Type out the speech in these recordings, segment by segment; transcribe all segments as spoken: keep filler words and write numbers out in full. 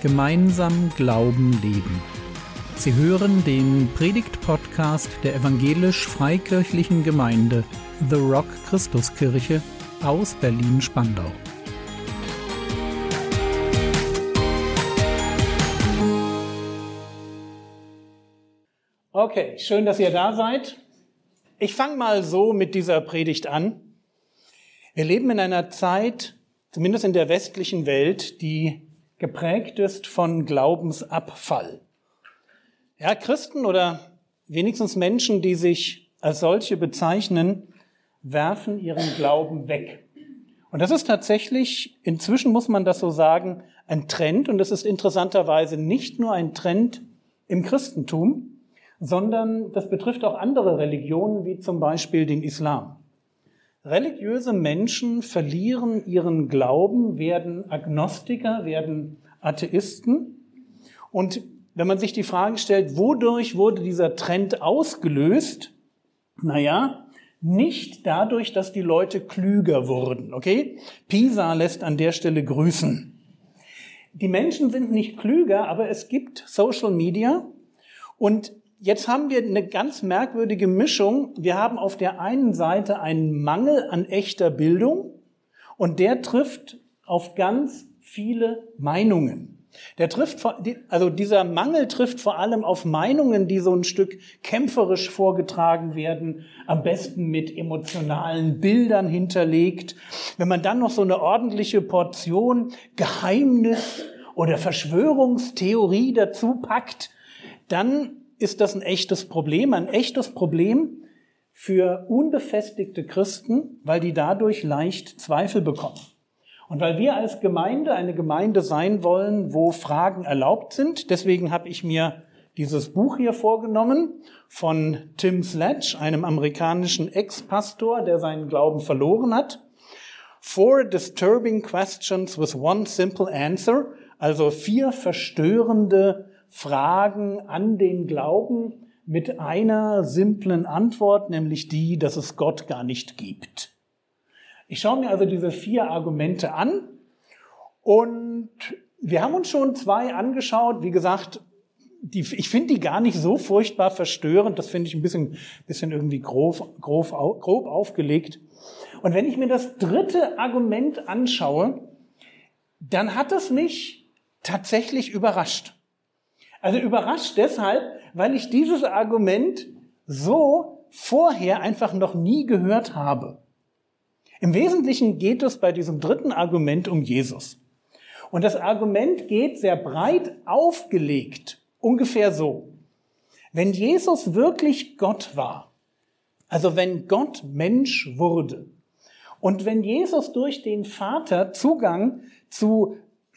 Gemeinsam Glauben leben. Sie hören den Predigt-Podcast der evangelisch-freikirchlichen Gemeinde The Rock Christuskirche aus Berlin-Spandau. Okay, schön, dass ihr da seid. Ich fange mal so mit dieser Predigt an. Wir leben in einer Zeit, zumindest in der westlichen Welt, die geprägt ist von Glaubensabfall. Ja, Christen oder wenigstens Menschen, die sich als solche bezeichnen, werfen ihren Glauben weg. Und das ist tatsächlich, inzwischen muss man das so sagen, ein Trend. Und das ist interessanterweise nicht nur ein Trend im Christentum, sondern das betrifft auch andere Religionen, wie zum Beispiel den Islam. Religiöse Menschen verlieren ihren Glauben, werden Agnostiker, werden Atheisten. Und wenn man sich die Frage stellt, wodurch wurde dieser Trend ausgelöst? Naja, nicht dadurch, dass die Leute klüger wurden, okay? Pisa lässt an der Stelle grüßen. Die Menschen sind nicht klüger, aber es gibt Social Media und jetzt haben wir eine ganz merkwürdige Mischung. Wir haben auf der einen Seite einen Mangel an echter Bildung und der trifft auf ganz viele Meinungen. Der trifft, also dieser Mangel trifft vor allem auf Meinungen, die so ein Stück kämpferisch vorgetragen werden, am besten mit emotionalen Bildern hinterlegt. Wenn man dann noch so eine ordentliche Portion Geheimnis oder Verschwörungstheorie dazu packt, dann ist das ein echtes Problem, ein echtes Problem für unbefestigte Christen, weil die dadurch leicht Zweifel bekommen. Und weil wir als Gemeinde eine Gemeinde sein wollen, wo Fragen erlaubt sind, deswegen habe ich mir dieses Buch hier vorgenommen von Tim Sledge, einem amerikanischen Ex-Pastor, der seinen Glauben verloren hat. Four Disturbing Questions with One Simple Answer, also vier verstörende Fragen an den Glauben mit einer simplen Antwort, nämlich die, dass es Gott gar nicht gibt. Ich schaue mir also diese vier Argumente an und wir haben uns schon zwei angeschaut. Wie gesagt, die, ich finde die gar nicht so furchtbar verstörend. Das finde ich ein bisschen, bisschen irgendwie grob, grob, grob aufgelegt. Und wenn ich mir das dritte Argument anschaue, dann hat es mich tatsächlich überrascht. Also überrascht deshalb, weil ich dieses Argument so vorher einfach noch nie gehört habe. Im Wesentlichen geht es bei diesem dritten Argument um Jesus. Und das Argument geht sehr breit aufgelegt, ungefähr so. Wenn Jesus wirklich Gott war, also wenn Gott Mensch wurde und wenn Jesus durch den Vater Zugang zu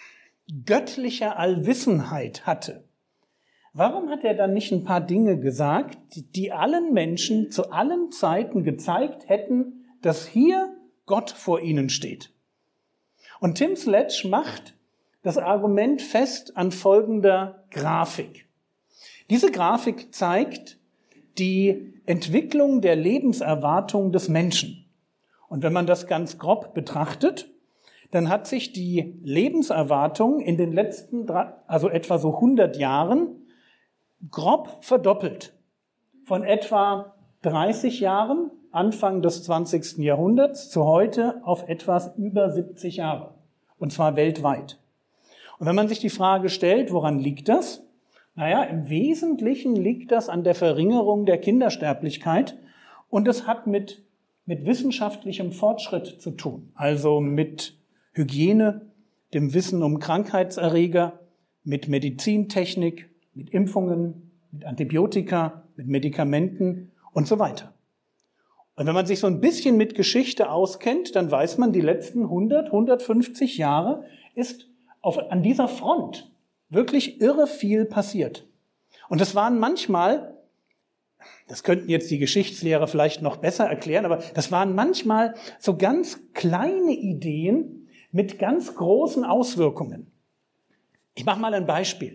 göttlicher Allwissenheit hatte, warum hat er dann nicht ein paar Dinge gesagt, die allen Menschen zu allen Zeiten gezeigt hätten, dass hier Gott vor ihnen steht? Und Tim Sledge macht das Argument fest an folgender Grafik. Diese Grafik zeigt die Entwicklung der Lebenserwartung des Menschen. Und wenn man das ganz grob betrachtet, dann hat sich die Lebenserwartung in den letzten, also etwa so hundert Jahren, grob verdoppelt. Von etwa dreißig Jahren, Anfang des zwanzigsten Jahrhunderts, zu heute auf etwas über siebzig Jahre. Und zwar weltweit. Und wenn man sich die Frage stellt, woran liegt das? Naja, im Wesentlichen liegt das an der Verringerung der Kindersterblichkeit. Und es hat mit, mit wissenschaftlichem Fortschritt zu tun. Also mit Hygiene, dem Wissen um Krankheitserreger, mit Medizintechnik, mit Impfungen, mit Antibiotika, mit Medikamenten und so weiter. Und wenn man sich so ein bisschen mit Geschichte auskennt, dann weiß man, die letzten hundert, hundertfünfzig Jahre ist auf, an dieser Front wirklich irre viel passiert. Und das waren manchmal, das könnten jetzt die Geschichtslehrer vielleicht noch besser erklären, aber das waren manchmal so ganz kleine Ideen mit ganz großen Auswirkungen. Ich mache mal ein Beispiel.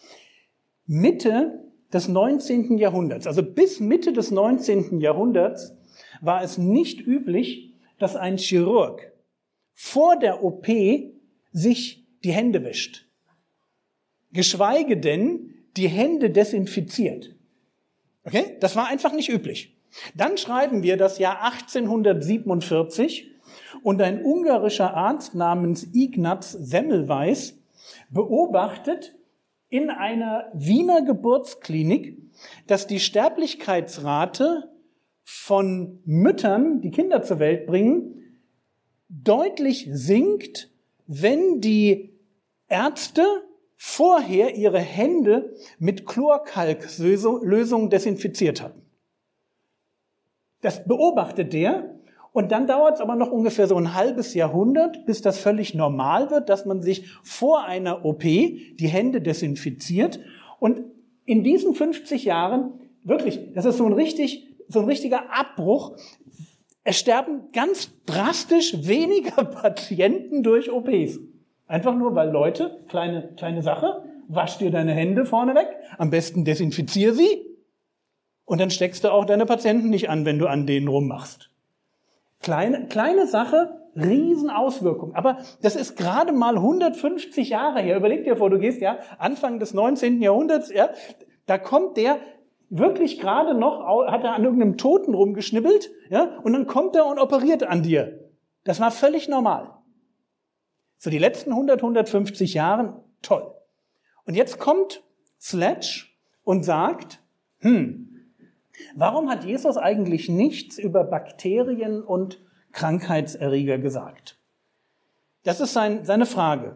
Mitte des neunzehnten Jahrhunderts, also bis Mitte des neunzehnten Jahrhunderts, war es nicht üblich, dass ein Chirurg vor der O P sich die Hände wäscht. geschweige denn die Hände desinfiziert. Okay? Das war einfach nicht üblich. Dann schreiben wir das Jahr achtzehnhundertsiebenundvierzig und ein ungarischer Arzt namens Ignaz Semmelweis beobachtet in einer Wiener Geburtsklinik, dass die Sterblichkeitsrate von Müttern, die Kinder zur Welt bringen, deutlich sinkt, wenn die Ärzte vorher ihre Hände mit Chlorkalklösung desinfiziert hatten. Das beobachtet der und dann dauert es aber noch ungefähr so ein halbes Jahrhundert, bis das völlig normal wird, dass man sich vor einer O P die Hände desinfiziert. Und in diesen fünfzig Jahren, wirklich, das ist so ein richtig, so ein richtiger Abbruch. Es sterben ganz drastisch weniger Patienten durch O Ps. Einfach nur, weil Leute, kleine, kleine Sache, wasch dir deine Hände vorne weg, am besten desinfizier sie und dann steckst du auch deine Patienten nicht an, wenn du an denen rummachst. Kleine, kleine Sache, Riesenauswirkung. Aber das ist gerade mal hundertfünfzig Jahre her. Überleg dir vor, du gehst ja Anfang des neunzehnten Jahrhunderts, ja, da kommt der wirklich gerade noch, hat er an irgendeinem Toten rumgeschnibbelt, ja, und dann kommt er und operiert an dir. Das war völlig normal. So die letzten hundert, hundertfünfzig Jahre, toll. Und jetzt kommt Sledge und sagt, hm, warum hat Jesus eigentlich nichts über Bakterien und Krankheitserreger gesagt? Das ist sein, seine Frage.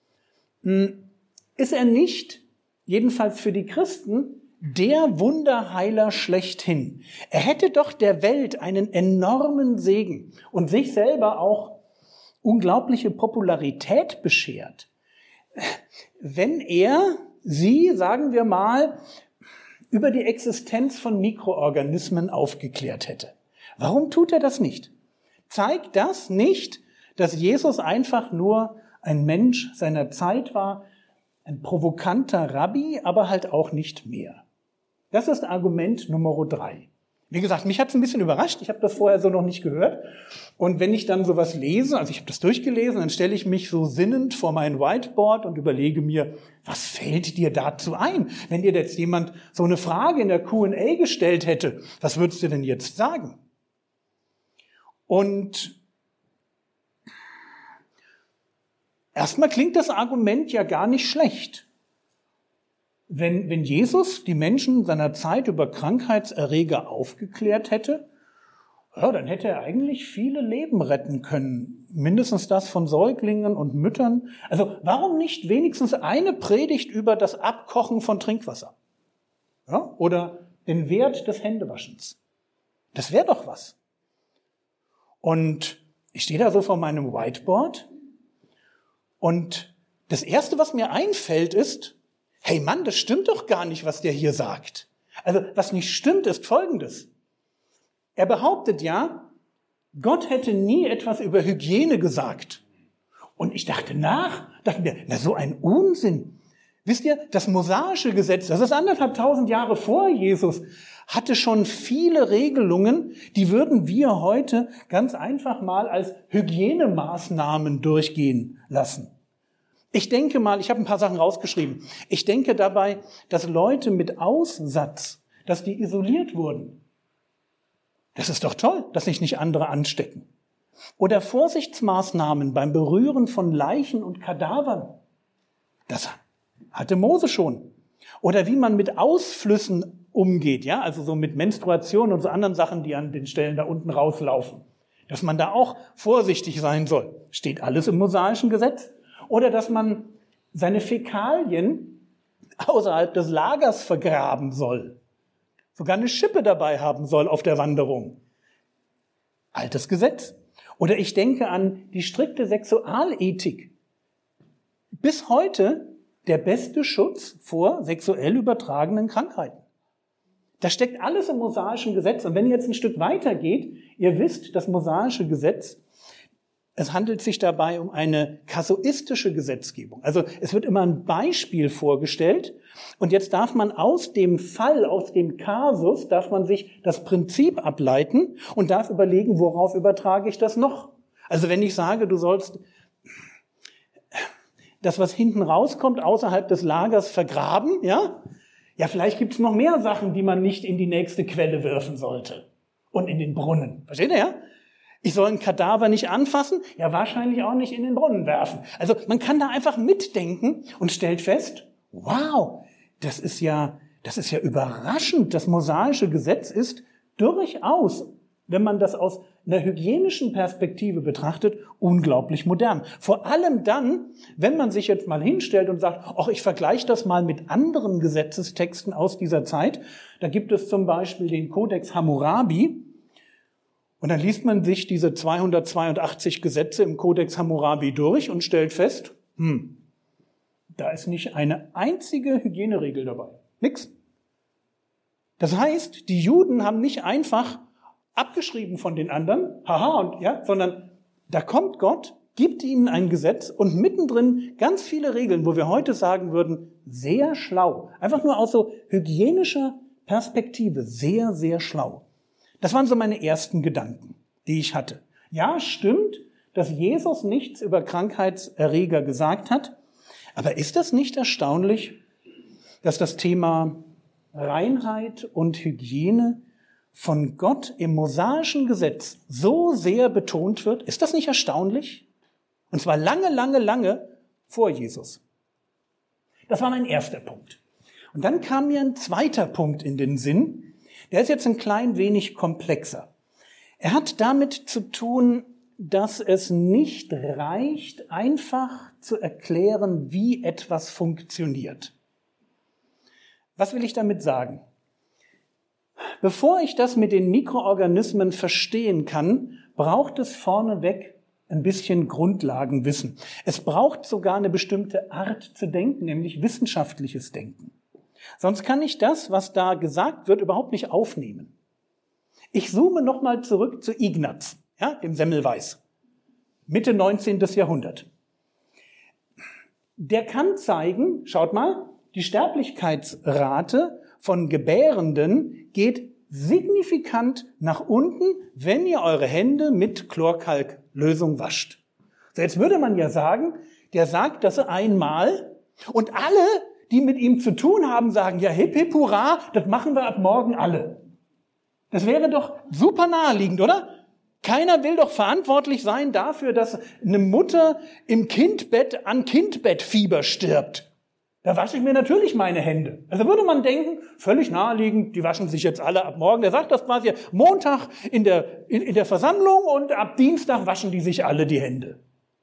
Ist er nicht, jedenfalls für die Christen, der Wunderheiler schlechthin? Er hätte doch der Welt einen enormen Segen und sich selber auch unglaubliche Popularität beschert, wenn er sie, sagen wir mal, über die Existenz von Mikroorganismen aufgeklärt hätte. Warum tut er das nicht? Zeigt das nicht, dass Jesus einfach nur ein Mensch seiner Zeit war, ein provokanter Rabbi, aber halt auch nicht mehr? Das ist Argument Nummer drei. Wie gesagt, mich hat es ein bisschen überrascht. Ich habe das vorher so noch nicht gehört. Und wenn ich dann sowas lese, also ich habe das durchgelesen, dann stelle ich mich so sinnend vor mein Whiteboard und überlege mir, was fällt dir dazu ein? Wenn dir jetzt jemand so eine Frage in der Q und A gestellt hätte, was würdest du denn jetzt sagen? Und erstmal klingt das Argument ja gar nicht schlecht. Wenn, wenn Jesus die Menschen seiner Zeit über Krankheitserreger aufgeklärt hätte, ja, dann hätte er eigentlich viele Leben retten können. Mindestens das von Säuglingen und Müttern. Also warum nicht wenigstens eine Predigt über das Abkochen von Trinkwasser? Ja, oder den Wert des Händewaschens. Das wäre doch was. Und ich stehe da so vor meinem Whiteboard und das Erste, was mir einfällt, ist, hey Mann, das stimmt doch gar nicht, was der hier sagt. Also was nicht stimmt, ist Folgendes. Er behauptet ja, Gott hätte nie etwas über Hygiene gesagt. Und ich dachte nach, dachte mir, na so ein Unsinn. Wisst ihr, das mosaische Gesetz, das ist anderthalb tausend Jahre vor Jesus, hatte schon viele Regelungen, die würden wir heute ganz einfach mal als Hygienemaßnahmen durchgehen lassen. Ich denke mal, ich habe ein paar Sachen rausgeschrieben. Ich denke dabei, dass Leute mit Aussatz, dass die isoliert wurden. Das ist doch toll, dass sich nicht andere anstecken. Oder Vorsichtsmaßnahmen beim Berühren von Leichen und Kadavern. Das hatte Mose schon. Oder wie man mit Ausflüssen umgeht, ja, also so mit Menstruation und so anderen Sachen, die an den Stellen da unten rauslaufen. Dass man da auch vorsichtig sein soll. Steht alles im mosaischen Gesetz. Oder dass man seine Fäkalien außerhalb des Lagers vergraben soll. Sogar eine Schippe dabei haben soll auf der Wanderung. Altes Gesetz. Oder ich denke an die strikte Sexualethik. Bis heute der beste Schutz vor sexuell übertragenen Krankheiten. Das steckt alles im mosaischen Gesetz. Und wenn ihr jetzt ein Stück weiter geht, ihr wisst, das mosaische Gesetz, es handelt sich dabei um eine kasuistische Gesetzgebung. Also es wird immer ein Beispiel vorgestellt und jetzt darf man aus dem Fall, aus dem Kasus, darf man sich das Prinzip ableiten und darf überlegen, worauf übertrage ich das noch. Also wenn ich sage, du sollst das, was hinten rauskommt, außerhalb des Lagers vergraben, ja? Ja, vielleicht gibt es noch mehr Sachen, die man nicht in die nächste Quelle werfen sollte und in den Brunnen. Versteht ihr, ja? Ich soll ein Kadaver nicht anfassen? Ja, wahrscheinlich auch nicht in den Brunnen werfen. Also man kann da einfach mitdenken und stellt fest, wow, das ist ja, das ist ja überraschend. Das mosaische Gesetz ist durchaus, wenn man das aus einer hygienischen Perspektive betrachtet, unglaublich modern. Vor allem dann, wenn man sich jetzt mal hinstellt und sagt, ach, ich vergleiche das mal mit anderen Gesetzestexten aus dieser Zeit. Da gibt es zum Beispiel den Kodex Hammurabi. Und dann liest man sich diese zweihundertzweiundachtzig Gesetze im Kodex Hammurabi durch und stellt fest, hm, da ist nicht eine einzige Hygieneregel dabei. Nix. Das heißt, die Juden haben nicht einfach abgeschrieben von den anderen, haha, und ja, sondern da kommt Gott, gibt ihnen ein Gesetz und mittendrin ganz viele Regeln, wo wir heute sagen würden, sehr schlau. Einfach nur aus so hygienischer Perspektive, sehr, sehr schlau. Das waren so meine ersten Gedanken, die ich hatte. Ja, stimmt, dass Jesus nichts über Krankheitserreger gesagt hat, aber ist das nicht erstaunlich, dass das Thema Reinheit und Hygiene von Gott im mosaischen Gesetz so sehr betont wird? Ist das nicht erstaunlich? Und zwar lange, lange, lange vor Jesus. Das war mein erster Punkt. Und dann kam mir ein zweiter Punkt in den Sinn. Der ist jetzt ein klein wenig komplexer. Er hat damit zu tun, dass es nicht reicht, einfach zu erklären, wie etwas funktioniert. Was will ich damit sagen? Bevor ich das mit den Mikroorganismen verstehen kann, braucht es vorneweg ein bisschen Grundlagenwissen. Es braucht sogar eine bestimmte Art zu denken, nämlich wissenschaftliches Denken. Sonst kann ich das, was da gesagt wird, überhaupt nicht aufnehmen. Ich zoome nochmal zurück zu Ignaz, ja, dem Semmelweis, Mitte neunzehnten. Jahrhundert. Der kann zeigen, schaut mal, die Sterblichkeitsrate von Gebärenden geht signifikant nach unten, wenn ihr eure Hände mit Chlorkalklösung wascht. So, jetzt würde man ja sagen, der sagt das einmal und alle, die mit ihm zu tun haben, sagen, ja, hip, hip, hurra, das machen wir ab morgen alle. Das wäre doch super naheliegend, oder? Keiner will doch verantwortlich sein dafür, dass eine Mutter im Kindbett an Kindbettfieber stirbt. Da wasche ich mir natürlich meine Hände. Also würde man denken, völlig naheliegend, die waschen sich jetzt alle ab morgen. Der sagt das quasi Montag in der, in, in der Versammlung und ab Dienstag waschen die sich alle die Hände.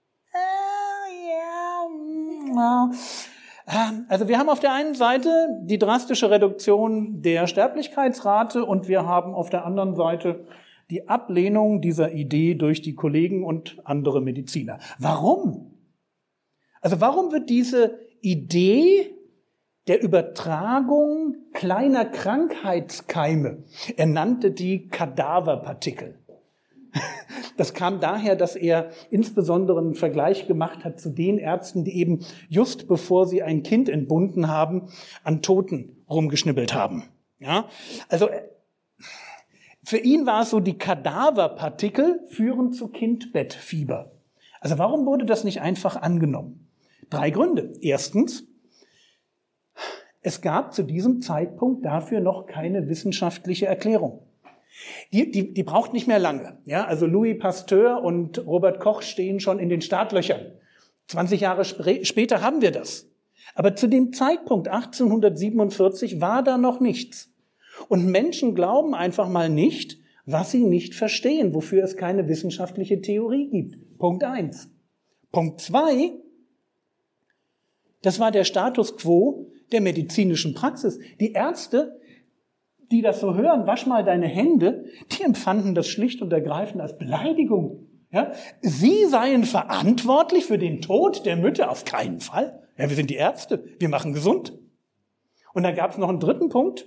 Also wir haben auf der einen Seite die drastische Reduktion der Sterblichkeitsrate und wir haben auf der anderen Seite die Ablehnung dieser Idee durch die Kollegen und andere Mediziner. Warum? Also warum wird diese Idee der Übertragung kleiner Krankheitskeime, er nannte die Kadaverpartikel. Das kam daher, dass er insbesondere einen Vergleich gemacht hat zu den Ärzten, die eben just bevor sie ein Kind entbunden haben, an Toten rumgeschnippelt haben. Ja, also für ihn war es so, die Kadaverpartikel führen zu Kindbettfieber. Also warum wurde das nicht einfach angenommen? Drei Gründe. Erstens, es gab zu diesem Zeitpunkt dafür noch keine wissenschaftliche Erklärung. Die, die, die braucht nicht mehr lange. Ja, also Louis Pasteur und Robert Koch stehen schon in den Startlöchern. zwanzig Jahre spr- später haben wir das. Aber zu dem Zeitpunkt achtzehnhundertsiebenundvierzig war da noch nichts. Und Menschen glauben einfach mal nicht, was sie nicht verstehen, wofür es keine wissenschaftliche Theorie gibt. Punkt eins. Punkt zwei, das war der Status quo der medizinischen Praxis. Die Ärzte, die das so hören, wasch mal deine Hände, die empfanden das schlicht und ergreifend als Beleidigung. Ja? Sie seien verantwortlich für den Tod der Mütter? Auf keinen Fall. Ja, wir sind die Ärzte, wir machen gesund. Und dann gab es noch einen dritten Punkt.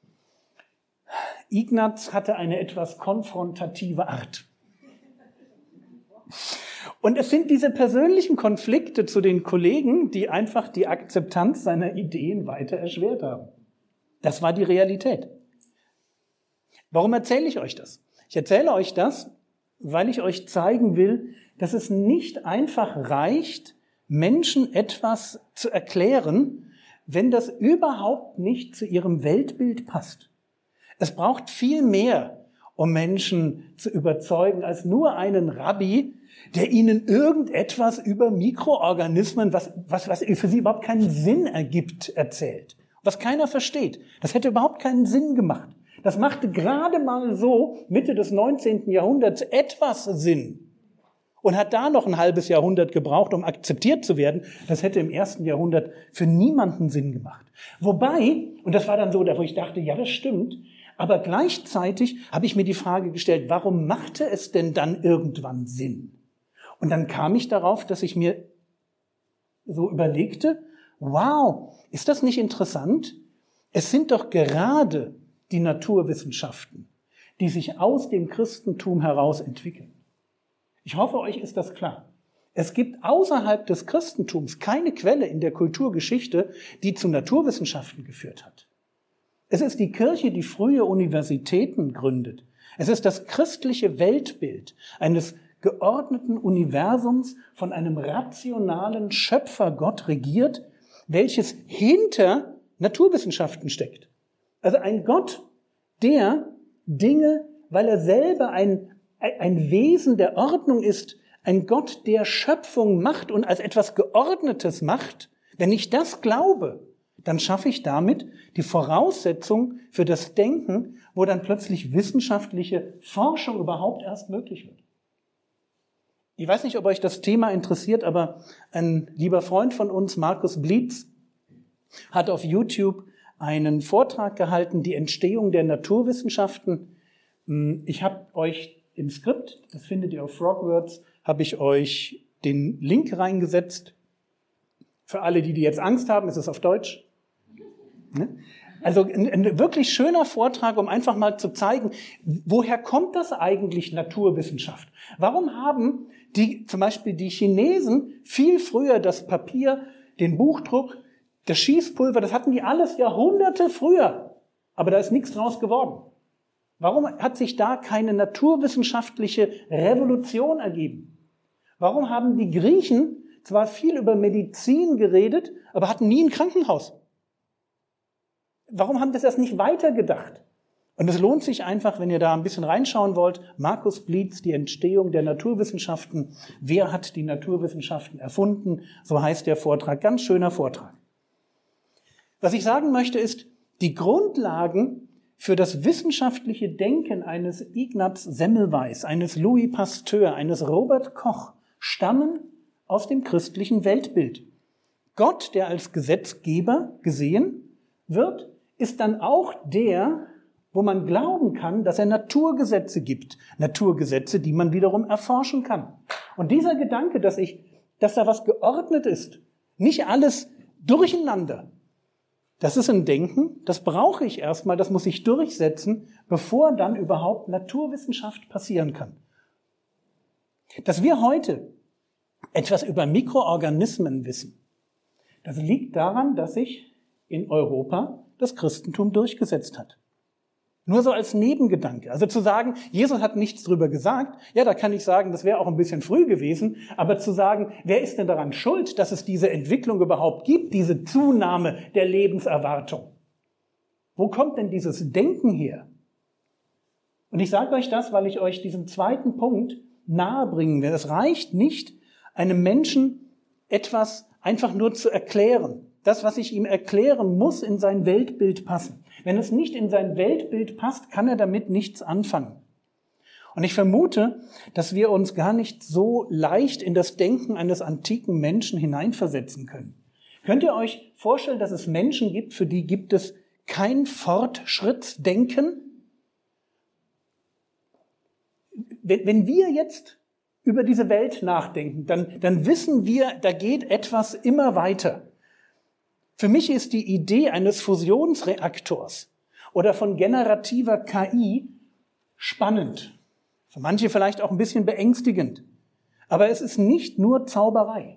Ignaz hatte eine etwas konfrontative Art. Und es sind diese persönlichen Konflikte zu den Kollegen, die einfach die Akzeptanz seiner Ideen weiter erschwert haben. Das war die Realität. Warum erzähle ich euch das? Ich erzähle euch das, weil ich euch zeigen will, dass es nicht einfach reicht, Menschen etwas zu erklären, wenn das überhaupt nicht zu ihrem Weltbild passt. Es braucht viel mehr, um Menschen zu überzeugen, als nur einen Rabbi, der ihnen irgendetwas über Mikroorganismen, was, was, was für sie überhaupt keinen Sinn ergibt, erzählt. Was keiner versteht. Das hätte überhaupt keinen Sinn gemacht. Das machte gerade mal so Mitte des neunzehnten Jahrhunderts etwas Sinn und hat da noch ein halbes Jahrhundert gebraucht, um akzeptiert zu werden. Das hätte im ersten Jahrhundert für niemanden Sinn gemacht. Wobei, und das war dann so, wo ich dachte, ja, das stimmt, aber gleichzeitig habe ich mir die Frage gestellt, warum machte es denn dann irgendwann Sinn? Und dann kam ich darauf, dass ich mir so überlegte, wow, ist das nicht interessant? Es sind doch gerade die Naturwissenschaften, die sich aus dem Christentum heraus entwickeln. Ich hoffe, euch ist das klar. Es gibt außerhalb des Christentums keine Quelle in der Kulturgeschichte, die zu Naturwissenschaften geführt hat. Es ist die Kirche, die frühe Universitäten gründet. Es ist das christliche Weltbild eines geordneten Universums von einem rationalen Schöpfergott regiert, welches hinter Naturwissenschaften steckt. Also ein Gott, der Dinge, weil er selber ein, ein Wesen der Ordnung ist, ein Gott, der Schöpfung macht und als etwas Geordnetes macht, wenn ich das glaube, dann schaffe ich damit die Voraussetzung für das Denken, wo dann plötzlich wissenschaftliche Forschung überhaupt erst möglich wird. Ich weiß nicht, ob euch das Thema interessiert, aber ein lieber Freund von uns, Markus Blietz, hat auf YouTube einen Vortrag gehalten, die Entstehung der Naturwissenschaften. Ich habe euch im Skript, das findet ihr auf Frogwords, habe ich euch den Link reingesetzt. Für alle, die, die jetzt Angst haben, ist es auf Deutsch. Also ein, ein wirklich schöner Vortrag, um einfach mal zu zeigen, woher kommt das eigentlich Naturwissenschaft? Warum haben die, zum Beispiel die Chinesen viel früher das Papier, den Buchdruck, das Schießpulver, das hatten die alles Jahrhunderte früher, aber da ist nichts draus geworden. Warum hat sich da keine naturwissenschaftliche Revolution ergeben? Warum haben die Griechen zwar viel über Medizin geredet, aber hatten nie ein Krankenhaus? Warum haben das erst nicht weitergedacht? Und es lohnt sich einfach, wenn ihr da ein bisschen reinschauen wollt, Markus Blietz, die Entstehung der Naturwissenschaften. Wer hat die Naturwissenschaften erfunden? So heißt der Vortrag. Ganz schöner Vortrag. Was ich sagen möchte ist, die Grundlagen für das wissenschaftliche Denken eines Ignaz Semmelweis, eines Louis Pasteur, eines Robert Koch stammen aus dem christlichen Weltbild. Gott, der als Gesetzgeber gesehen wird, ist dann auch der, wo man glauben kann, dass er Naturgesetze gibt. Naturgesetze, die man wiederum erforschen kann. Und dieser Gedanke, dass ich, dass da was geordnet ist, nicht alles durcheinander, das ist ein Denken, das brauche ich erstmal, das muss ich durchsetzen, bevor dann überhaupt Naturwissenschaft passieren kann. Dass wir heute etwas über Mikroorganismen wissen, das liegt daran, dass sich in Europa das Christentum durchgesetzt hat. Nur so als Nebengedanke. Also zu sagen, Jesus hat nichts drüber gesagt, ja, da kann ich sagen, das wäre auch ein bisschen früh gewesen, aber zu sagen, wer ist denn daran schuld, dass es diese Entwicklung überhaupt gibt, diese Zunahme der Lebenserwartung? Wo kommt denn dieses Denken her? Und ich sage euch das, weil ich euch diesen zweiten Punkt nahebringen will. Es reicht nicht, einem Menschen etwas einfach nur zu erklären. Das, was ich ihm erklären muss, in sein Weltbild passen. Wenn es nicht in sein Weltbild passt, kann er damit nichts anfangen. Und ich vermute, dass wir uns gar nicht so leicht in das Denken eines antiken Menschen hineinversetzen können. Könnt ihr euch vorstellen, dass es Menschen gibt, für die gibt es kein Fortschrittsdenken? Wenn, wenn wir jetzt über diese Welt nachdenken, dann, dann wissen wir, da geht etwas immer weiter. Für mich ist die Idee eines Fusionsreaktors oder von generativer K I spannend. Für manche vielleicht auch ein bisschen beängstigend. Aber es ist nicht nur Zauberei.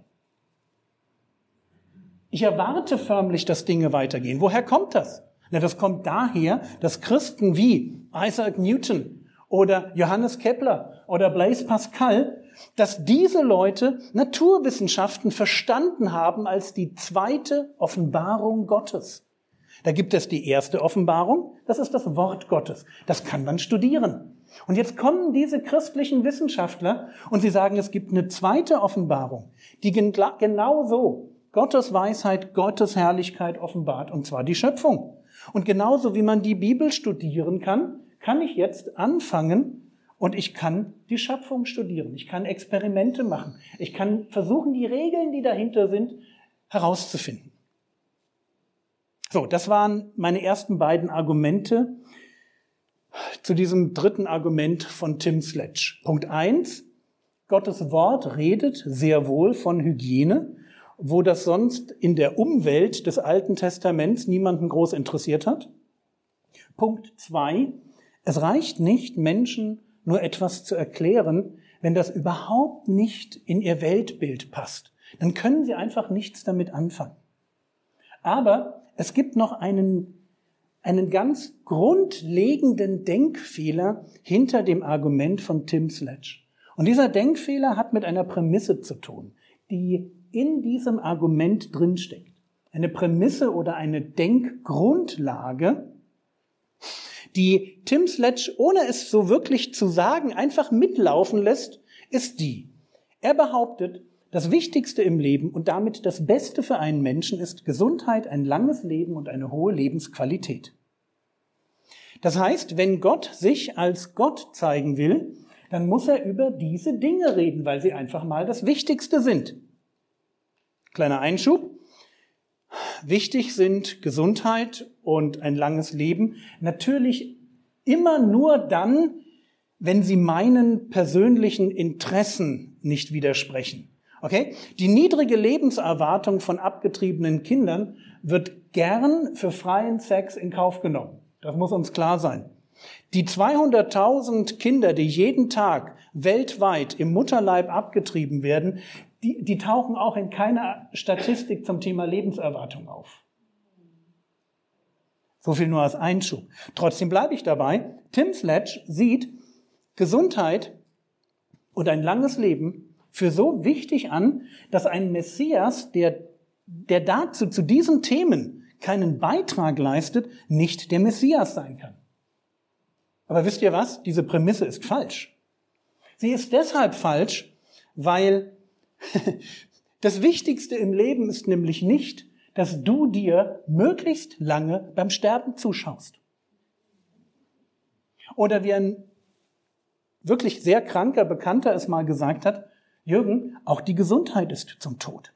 Ich erwarte förmlich, dass Dinge weitergehen. Woher kommt das? Na, das kommt daher, dass Christen wie Isaac Newton oder Johannes Kepler oder Blaise Pascal dass diese Leute Naturwissenschaften verstanden haben als die zweite Offenbarung Gottes. Da gibt es die erste Offenbarung, das ist das Wort Gottes. Das kann man studieren. Und jetzt kommen diese christlichen Wissenschaftler und sie sagen, es gibt eine zweite Offenbarung, die genauso Gottes Weisheit, Gottes Herrlichkeit offenbart, und zwar die Schöpfung. Und genauso wie man die Bibel studieren kann, kann ich jetzt anfangen und ich kann die Schöpfung studieren. Ich kann Experimente machen. Ich kann versuchen, die Regeln, die dahinter sind, herauszufinden. So, das waren meine ersten beiden Argumente zu diesem dritten Argument von Tim Sledge. Punkt eins, Gottes Wort redet sehr wohl von Hygiene, wo das sonst in der Umwelt des Alten Testaments niemanden groß interessiert hat. Punkt zwei, es reicht nicht, Menschen nur etwas zu erklären, wenn das überhaupt nicht in ihr Weltbild passt. Dann können sie einfach nichts damit anfangen. Aber es gibt noch einen, einen ganz grundlegenden Denkfehler hinter dem Argument von Tim Sledge. Und dieser Denkfehler hat mit einer Prämisse zu tun, die in diesem Argument drinsteckt. Eine Prämisse oder eine Denkgrundlage, die Tim Sledge, ohne es so wirklich zu sagen, einfach mitlaufen lässt, ist die. Er behauptet, das Wichtigste im Leben und damit das Beste für einen Menschen ist Gesundheit, ein langes Leben und eine hohe Lebensqualität. Das heißt, wenn Gott sich als Gott zeigen will, dann muss er über diese Dinge reden, weil sie einfach mal das Wichtigste sind. Kleiner Einschub. Wichtig sind Gesundheit und ein langes Leben. Natürlich immer nur dann, wenn sie meinen persönlichen Interessen nicht widersprechen. Okay? Die niedrige Lebenserwartung von abgetriebenen Kindern wird gern für freien Sex in Kauf genommen. Das muss uns klar sein. Die zweihunderttausend Kinder, die jeden Tag weltweit im Mutterleib abgetrieben werden, die, die tauchen auch in keiner Statistik zum Thema Lebenserwartung auf. So viel nur als Einschub. Trotzdem bleibe ich dabei. Tim Sledge sieht Gesundheit und ein langes Leben für so wichtig an, dass ein Messias, der, der dazu, zu diesen Themen keinen Beitrag leistet, nicht der Messias sein kann. Aber wisst ihr was? Diese Prämisse ist falsch. Sie ist deshalb falsch, weil das Wichtigste im Leben ist nämlich nicht, dass du dir möglichst lange beim Sterben zuschaust. Oder wie ein wirklich sehr kranker Bekannter es mal gesagt hat, Jürgen, auch die Gesundheit ist zum Tod.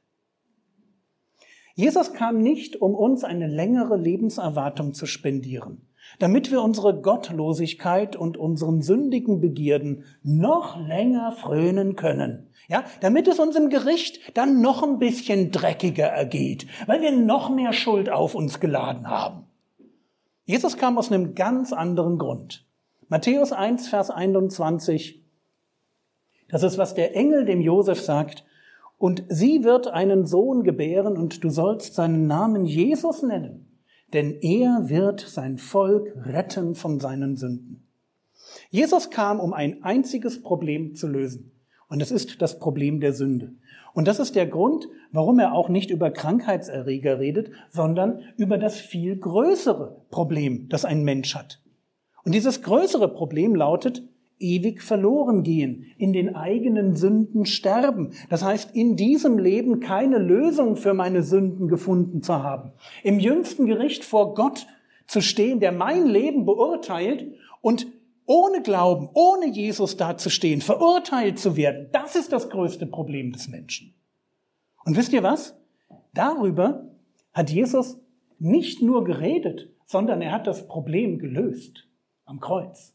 Jesus kam nicht, um uns eine längere Lebenserwartung zu spendieren, damit wir unsere Gottlosigkeit und unseren sündigen Begierden noch länger frönen können. Ja, damit es uns im Gericht dann noch ein bisschen dreckiger ergeht, weil wir noch mehr Schuld auf uns geladen haben. Jesus kam aus einem ganz anderen Grund. Matthäus eins, Vers einundzwanzig, das ist, was der Engel dem Josef sagt. Und sie wird einen Sohn gebären und du sollst seinen Namen Jesus nennen, denn er wird sein Volk retten von seinen Sünden. Jesus kam, um ein einziges Problem zu lösen. Und es ist das Problem der Sünde. Und das ist der Grund, warum er auch nicht über Krankheitserreger redet, sondern über das viel größere Problem, das ein Mensch hat. Und dieses größere Problem lautet, ewig verloren gehen, in den eigenen Sünden sterben. Das heißt, in diesem Leben keine Lösung für meine Sünden gefunden zu haben. Im jüngsten Gericht vor Gott zu stehen, der mein Leben beurteilt und ohne Glauben, ohne Jesus dazustehen, verurteilt zu werden. Das ist das größte Problem des Menschen. Und wisst ihr was? Darüber hat Jesus nicht nur geredet, sondern er hat das Problem gelöst am Kreuz.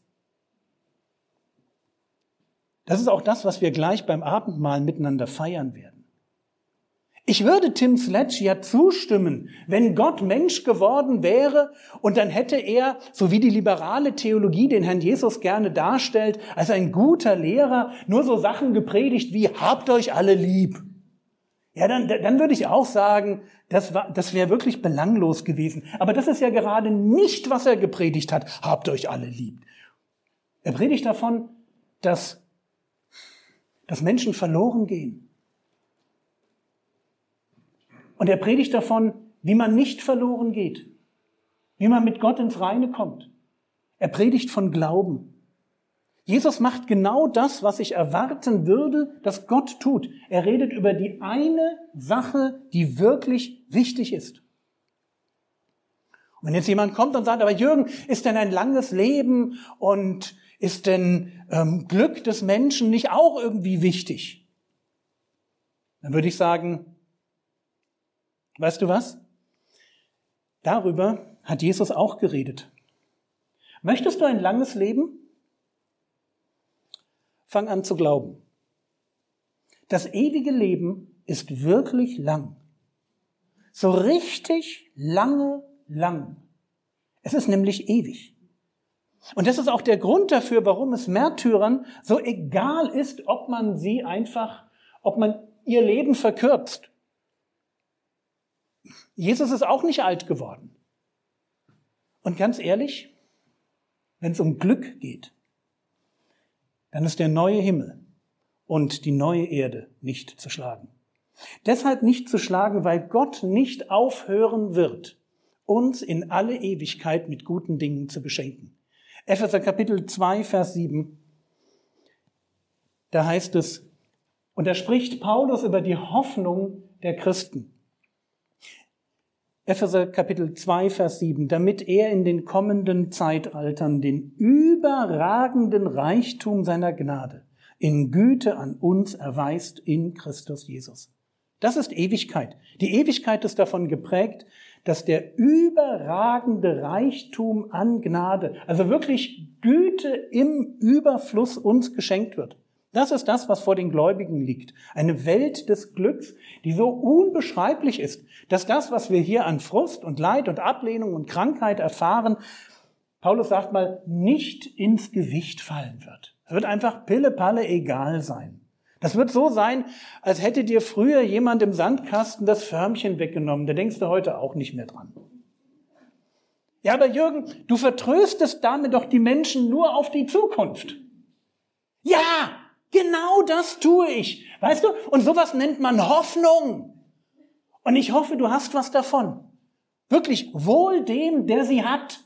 Das ist auch das, was wir gleich beim Abendmahl miteinander feiern werden. Ich würde Tim Sledge ja zustimmen, wenn Gott Mensch geworden wäre und dann hätte er, so wie die liberale Theologie den Herrn Jesus gerne darstellt, als ein guter Lehrer nur so Sachen gepredigt wie habt euch alle lieb. Ja, dann, dann würde ich auch sagen, das war, das wäre wirklich belanglos gewesen. Aber das ist ja gerade nicht, was er gepredigt hat, habt euch alle lieb. Er predigt davon, dass dass Menschen verloren gehen. Und er predigt davon, wie man nicht verloren geht, wie man mit Gott ins Reine kommt. Er predigt von Glauben. Jesus macht genau das, was ich erwarten würde, dass Gott tut. Er redet über die eine Sache, die wirklich wichtig ist. Und wenn jetzt jemand kommt und sagt, aber Jürgen, ist denn ein langes Leben und ist denn ähm, Glück des Menschen nicht auch irgendwie wichtig? Dann würde ich sagen, weißt du was? Darüber hat Jesus auch geredet. Möchtest du ein langes Leben? Fang an zu glauben. Das ewige Leben ist wirklich lang. So richtig lange, lang. Es ist nämlich ewig. Und das ist auch der Grund dafür, warum es Märtyrern so egal ist, ob man sie einfach, ob man ihr Leben verkürzt. Jesus ist auch nicht alt geworden. Und ganz ehrlich, wenn es um Glück geht, dann ist der neue Himmel und die neue Erde nicht zu schlagen. Deshalb nicht zu schlagen, weil Gott nicht aufhören wird, uns in alle Ewigkeit mit guten Dingen zu beschenken. Epheser Kapitel zwei, Vers sieben, da heißt es, und da spricht Paulus über die Hoffnung der Christen. Epheser Kapitel zwei, Vers sieben, damit er in den kommenden Zeitaltern den überragenden Reichtum seiner Gnade in Güte an uns erweist in Christus Jesus. Das ist Ewigkeit. Die Ewigkeit ist davon geprägt, dass der überragende Reichtum an Gnade, also wirklich Güte im Überfluss uns geschenkt wird. Das ist das, was vor den Gläubigen liegt. Eine Welt des Glücks, die so unbeschreiblich ist, dass das, was wir hier an Frust und Leid und Ablehnung und Krankheit erfahren, Paulus sagt mal, nicht ins Gewicht fallen wird. Es wird einfach pille-palle egal sein. Das wird so sein, als hätte dir früher jemand im Sandkasten das Förmchen weggenommen. Da denkst du heute auch nicht mehr dran. Ja, aber Jürgen, du vertröstest damit doch die Menschen nur auf die Zukunft. Ja! Genau das tue ich. Weißt du? Und sowas nennt man Hoffnung. Und ich hoffe, du hast was davon. Wirklich wohl dem, der sie hat.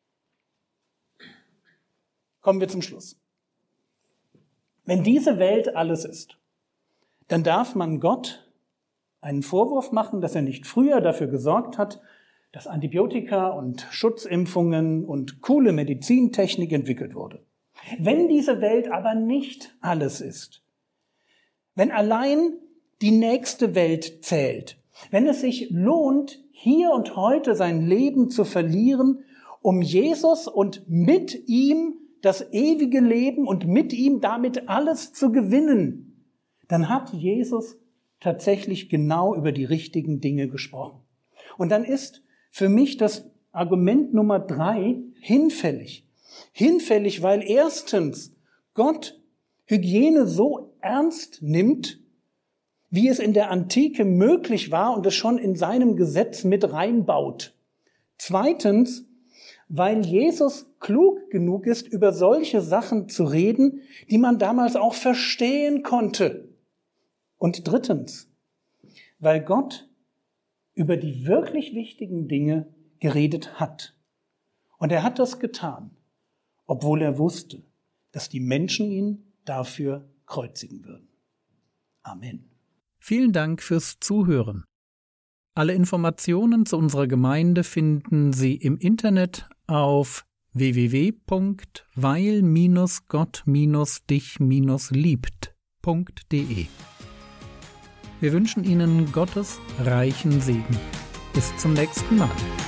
Kommen wir zum Schluss. Wenn diese Welt alles ist, dann darf man Gott einen Vorwurf machen, dass er nicht früher dafür gesorgt hat, dass Antibiotika und Schutzimpfungen und coole Medizintechnik entwickelt wurde. Wenn diese Welt aber nicht alles ist, wenn allein die nächste Welt zählt, wenn es sich lohnt, hier und heute sein Leben zu verlieren, um Jesus und mit ihm das ewige Leben und mit ihm damit alles zu gewinnen, dann hat Jesus tatsächlich genau über die richtigen Dinge gesprochen. Und dann ist für mich das Argument Nummer drei hinfällig. Hinfällig, weil erstens Gott Hygiene so ernst nimmt, wie es in der Antike möglich war und es schon in seinem Gesetz mit reinbaut. Zweitens, weil Jesus klug genug ist, über solche Sachen zu reden, die man damals auch verstehen konnte. Und drittens, weil Gott über die wirklich wichtigen Dinge geredet hat. Und er hat das getan, obwohl er wusste, dass die Menschen ihn dafür kreuzigen würden. Amen. Vielen Dank fürs Zuhören. Alle Informationen zu unserer Gemeinde finden Sie im Internet auf w w w punkt weil Gott dich liebt punkt de. Wir wünschen Ihnen Gottes reichen Segen. Bis zum nächsten Mal.